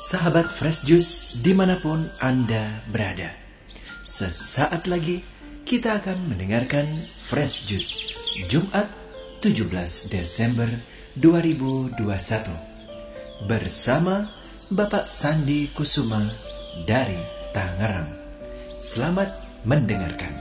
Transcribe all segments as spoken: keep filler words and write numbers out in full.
Sahabat Fresh Juice dimanapun Anda berada, sesaat lagi kita akan mendengarkan Fresh Juice Jumat tujuh belas Desember dua ribu dua puluh satu bersama Bapak Sandi Kusuma dari Tangerang. Selamat mendengarkan.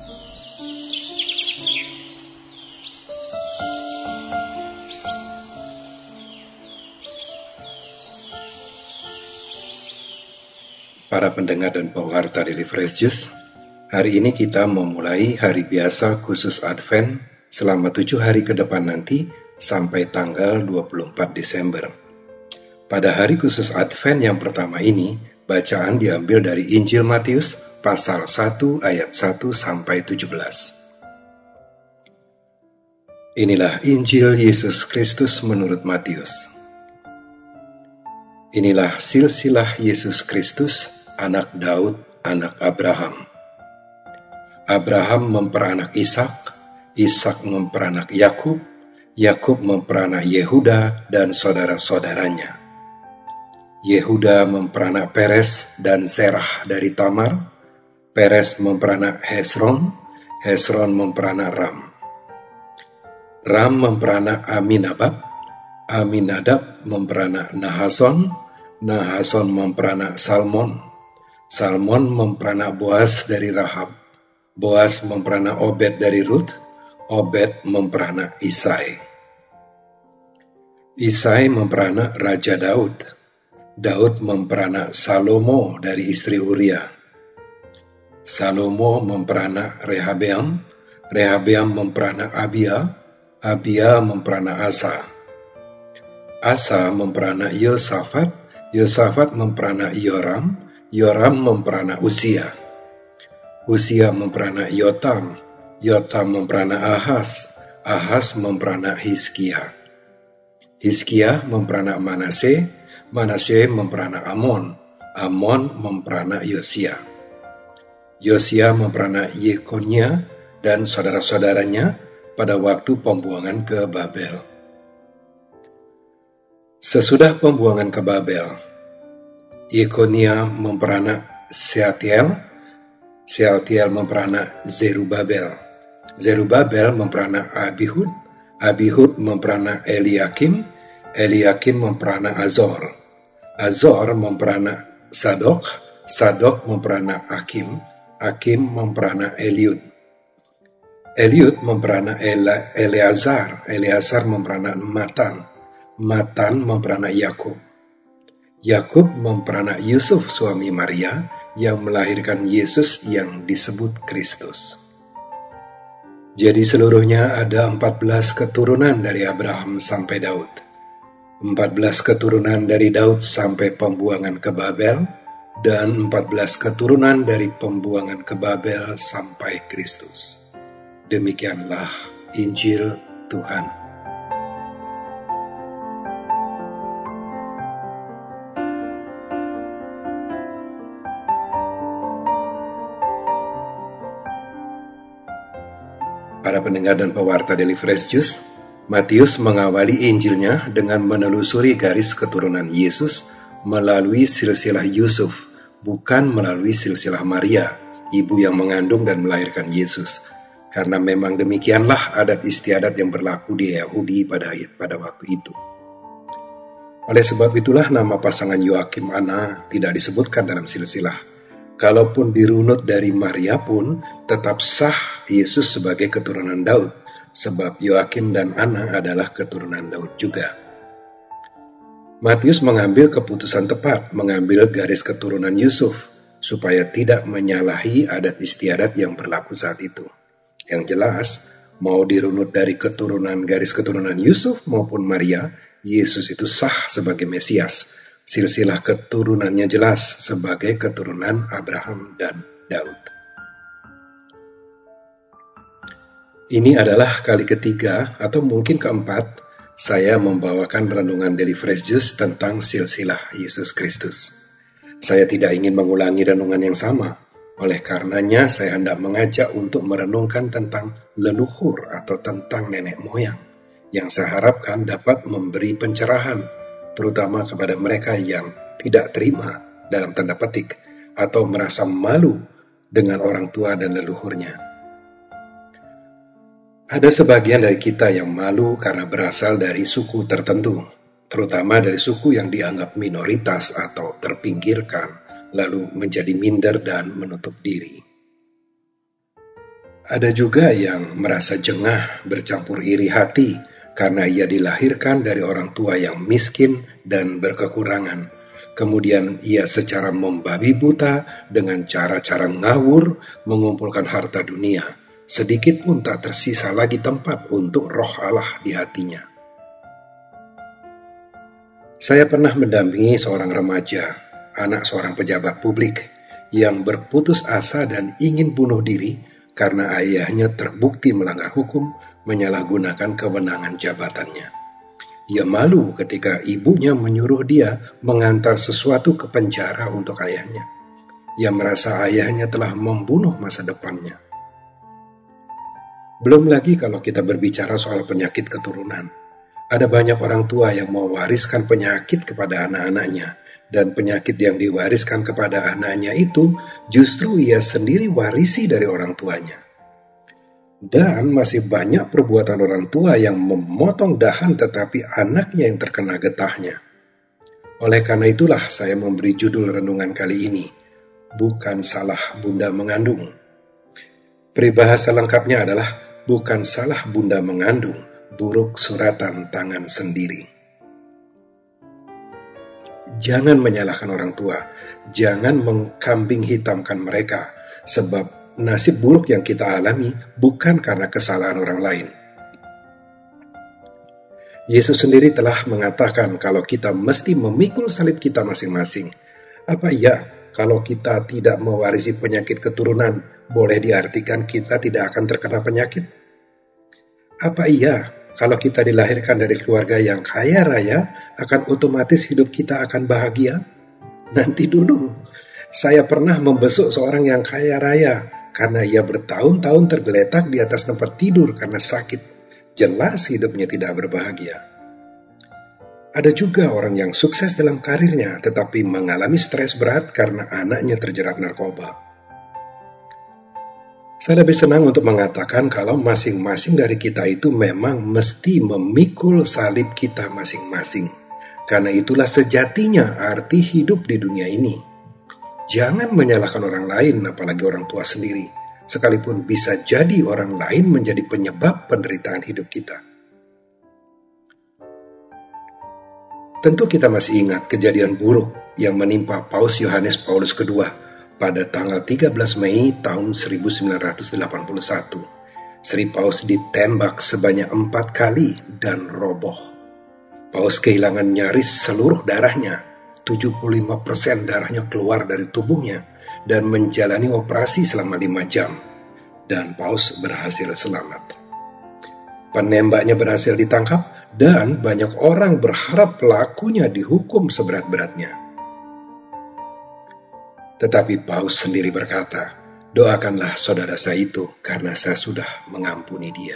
Para pendengar dan pewarta Daily Fresh Juice, hari ini kita memulai hari biasa khusus Advent selama tujuh hari ke depan nanti sampai tanggal dua puluh empat Desember. Pada hari khusus Advent yang pertama ini, bacaan diambil dari Injil Matius pasal satu ayat satu sampai tujuh belas. Inilah Injil Yesus Kristus menurut Matius. Inilah silsilah Yesus Kristus, anak Daud, anak Abraham. Abraham memperanak Ishak, Ishak memperanak Yakub, Yakub memperanak Yehuda dan saudara-saudaranya. Yehuda memperanak Peres dan Zerah dari Tamar, Peres memperanak Hesron, Hesron memperanak Ram. Ram memperanak Aminadab, Aminadab memperanak Nahason, Nahason memperanak Salmon, Salmon memperanak Boaz dari Rahab, Boaz memperanak Obed dari Rut, Obed memperanak Isai. Isai memperanak Raja Daud, Daud memperanak Salomo dari istri Uria. Salomo memperanak Rehabeam, Rehabeam memperanak Abia, Abia memperanak Asa. Asa memperanak Yosafat, Yosafat memperanak Yoram, Yoram memperanak Uzia. Uzia memperanak Yotam, Yotam memperanak Ahaz, Ahaz memperanak Hizkia. Hizkia memperanak Manase, Manase memperanak Amon, Amon memperanak Yosia. Yosia memperanak Yekonia dan saudara-saudaranya pada waktu pembuangan ke Babel. Sesudah pembuangan ke Babel, Yekonia memperanak Sealtiel, Sealtiel memperanak Zerubabel, Zerubabel memperanak Abihud, Abihud memperanak Eliakim, Eliakim memperanak Azor, Azor memperanak Sadok, Sadok memperanak Akim, Akim memperanak Eliud, Eliud memperanak Ele- Eleazar, Eleazar memperanak Matan, Matan memperanak Yakub. Yakub memperanak Yusuf suami Maria yang melahirkan Yesus yang disebut Kristus. Jadi seluruhnya ada empat belas keturunan dari Abraham sampai Daud. empat belas keturunan dari Daud sampai pembuangan ke Babel dan empat belas keturunan dari pembuangan ke Babel sampai Kristus. Demikianlah Injil Tuhan. Para pendengar dan pewarta Daily Fresh Juice, Matius mengawali Injilnya dengan menelusuri garis keturunan Yesus melalui silsilah Yusuf, bukan melalui silsilah Maria, ibu yang mengandung dan melahirkan Yesus. Karena memang demikianlah adat istiadat yang berlaku di Yahudi pada pada waktu itu. Oleh sebab itulah nama pasangan Yoakim Ana tidak disebutkan dalam silsilah. Kalaupun dirunut dari Maria pun tetap sah Yesus sebagai keturunan Daud, sebab Yoakim dan Ana adalah keturunan Daud juga. Matius mengambil keputusan tepat, mengambil garis keturunan Yusuf, supaya tidak menyalahi adat istiadat yang berlaku saat itu. Yang jelas, mau dirunut dari keturunan garis keturunan Yusuf maupun Maria, Yesus itu sah sebagai Mesias. Silsilah keturunannya jelas sebagai keturunan Abraham dan Daud. Ini adalah kali ketiga atau mungkin keempat saya membawakan renungan Daily Fresh Juice tentang silsilah Yesus Kristus. Saya tidak ingin mengulangi renungan yang sama, oleh karenanya saya hendak mengajak untuk merenungkan tentang leluhur atau tentang nenek moyang, yang saya harapkan dapat memberi pencerahan terutama kepada mereka yang tidak terima dalam tanda petik atau merasa malu dengan orang tua dan leluhurnya. Ada sebagian dari kita yang malu karena berasal dari suku tertentu, terutama dari suku yang dianggap minoritas atau terpinggirkan, lalu menjadi minder dan menutup diri. Ada juga yang merasa jengah bercampur iri hati karena ia dilahirkan dari orang tua yang miskin dan berkekurangan. Kemudian ia secara membabi buta dengan cara-cara ngawur mengumpulkan harta dunia. Sedikit pun tak tersisa lagi tempat untuk roh Allah di hatinya. Saya pernah mendampingi seorang remaja, anak seorang pejabat publik, yang berputus asa dan ingin bunuh diri karena ayahnya terbukti melanggar hukum menyalahgunakan kewenangan jabatannya. Ia malu ketika ibunya menyuruh dia mengantar sesuatu ke penjara untuk ayahnya. Ia merasa ayahnya telah membunuh masa depannya. Belum lagi kalau kita berbicara soal penyakit keturunan. Ada banyak orang tua yang mewariskan penyakit kepada anak-anaknya, dan penyakit yang diwariskan kepada anaknya itu justru ia sendiri warisi dari orang tuanya. Dan masih banyak perbuatan orang tua yang memotong dahan tetapi anaknya yang terkena getahnya. Oleh karena itulah saya memberi judul renungan kali ini, Bukan Salah Bunda Mengandung. Peribahasa lengkapnya adalah bukan salah bunda mengandung, buruk suratan tangan sendiri. Jangan menyalahkan orang tua, jangan mengkambing hitamkan mereka, sebab nasib buruk yang kita alami bukan karena kesalahan orang lain. Yesus sendiri telah mengatakan kalau kita mesti memikul salib kita masing-masing. Apa iya kalau kita tidak mewarisi penyakit keturunan, boleh diartikan kita tidak akan terkena penyakit? Apa iya kalau kita dilahirkan dari keluarga yang kaya raya, akan otomatis hidup kita akan bahagia? Nanti dulu, saya pernah membesuk seorang yang kaya raya karena ia bertahun-tahun tergeletak di atas tempat tidur karena sakit. Jelas hidupnya tidak berbahagia. Ada juga orang yang sukses dalam karirnya tetapi mengalami stres berat karena anaknya terjerat narkoba. Saya lebih senang untuk mengatakan kalau masing-masing dari kita itu memang mesti memikul salib kita masing-masing. Karena itulah sejatinya arti hidup di dunia ini. Jangan menyalahkan orang lain, apalagi orang tua sendiri, sekalipun bisa jadi orang lain menjadi penyebab penderitaan hidup kita. Tentu kita masih ingat kejadian buruk yang menimpa Paus Yohanes Paulus kedua pada tanggal tiga belas Mei tahun seribu sembilan ratus delapan puluh satu. Sri Paus ditembak sebanyak empat kali dan roboh. Paus kehilangan nyaris seluruh darahnya. tujuh puluh lima persen darahnya keluar dari tubuhnya dan menjalani operasi selama lima jam. Dan Paus berhasil selamat. Penembaknya berhasil ditangkap dan banyak orang berharap pelakunya dihukum seberat-beratnya. Tetapi Paus sendiri berkata, doakanlah saudara saya itu karena saya sudah mengampuni dia.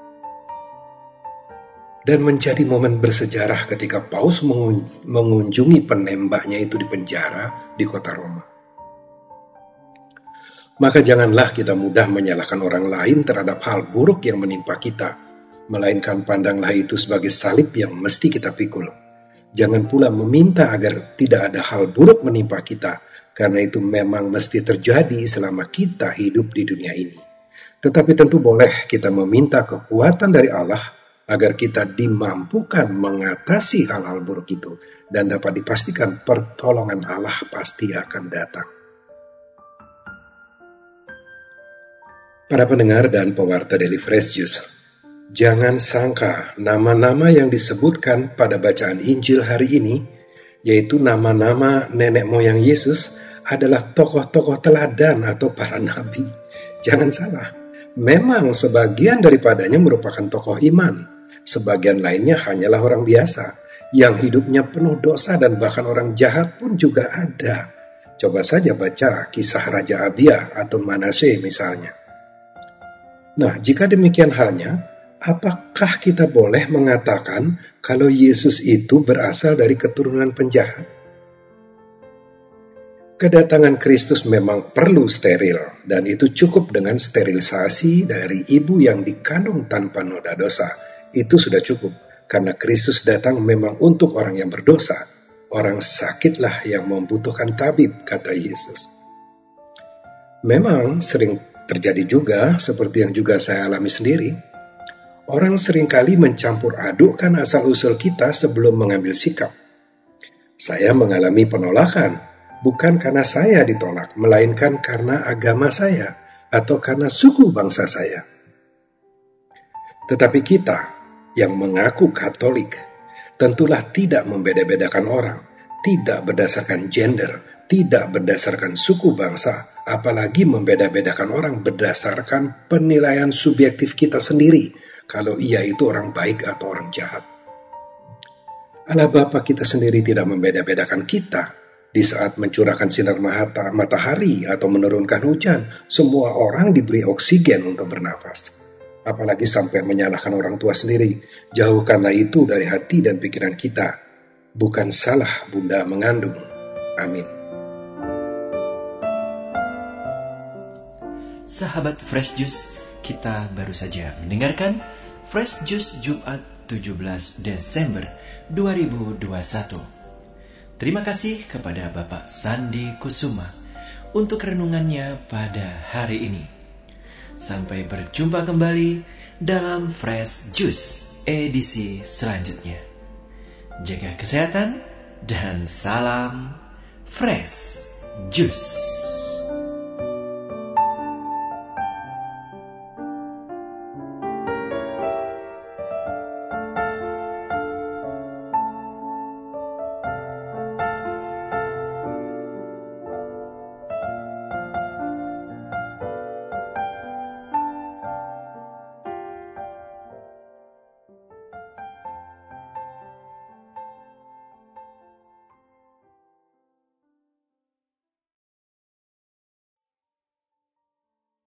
Dan menjadi momen bersejarah ketika Paus mengunjungi penembaknya itu di penjara di kota Roma. Maka janganlah kita mudah menyalahkan orang lain terhadap hal buruk yang menimpa kita, melainkan pandanglah itu sebagai salib yang mesti kita pikul. Jangan pula meminta agar tidak ada hal buruk menimpa kita, karena itu memang mesti terjadi selama kita hidup di dunia ini. Tetapi tentu boleh kita meminta kekuatan dari Allah agar kita dimampukan mengatasi hal-hal buruk itu dan dapat dipastikan pertolongan Allah pasti akan datang. Para pendengar dan pewarta Daily Fresh Juice, jangan sangka nama-nama yang disebutkan pada bacaan Injil hari ini, yaitu nama-nama nenek moyang Yesus, adalah tokoh-tokoh teladan atau para nabi. Jangan salah, memang sebagian daripadanya merupakan tokoh iman. Sebagian lainnya hanyalah orang biasa, yang hidupnya penuh dosa dan bahkan orang jahat pun juga ada. Coba saja baca kisah Raja Abia atau Manase misalnya. Nah, jika demikian halnya, apakah kita boleh mengatakan kalau Yesus itu berasal dari keturunan penjahat? Kedatangan Kristus memang perlu steril, dan itu cukup dengan sterilisasi dari ibu yang dikandung tanpa noda dosa. Itu sudah cukup, karena Kristus datang memang untuk orang yang berdosa. Orang sakitlah yang membutuhkan tabib, kata Yesus. Memang sering terjadi juga, seperti yang juga saya alami sendiri. Orang seringkali mencampur adukkan asal-usul kita sebelum mengambil sikap. Saya mengalami penolakan, bukan karena saya ditolak, melainkan karena agama saya atau karena suku bangsa saya. Tetapi kita yang mengaku Katolik tentulah tidak membeda-bedakan orang, tidak berdasarkan gender, tidak berdasarkan suku bangsa, apalagi membeda-bedakan orang berdasarkan penilaian subjektif kita sendiri, kalau ia itu orang baik atau orang jahat. Allah Bapa kita sendiri tidak membeda-bedakan kita. Di saat mencurahkan sinar matahari atau menurunkan hujan, semua orang diberi oksigen untuk bernafas. Apalagi sampai menyalahkan orang tua sendiri. Jauhkanlah itu dari hati dan pikiran kita. Bukan salah Bunda mengandung. Amin. Sahabat Fresh Juice, kita baru saja mendengarkan Fresh Juice Jumat tujuh belas Desember dua ribu dua puluh satu. Terima kasih kepada Bapak Sandi Kusuma untuk renungannya pada hari ini. Sampai berjumpa kembali dalam Fresh Juice edisi selanjutnya. Jaga kesehatan dan salam Fresh Juice.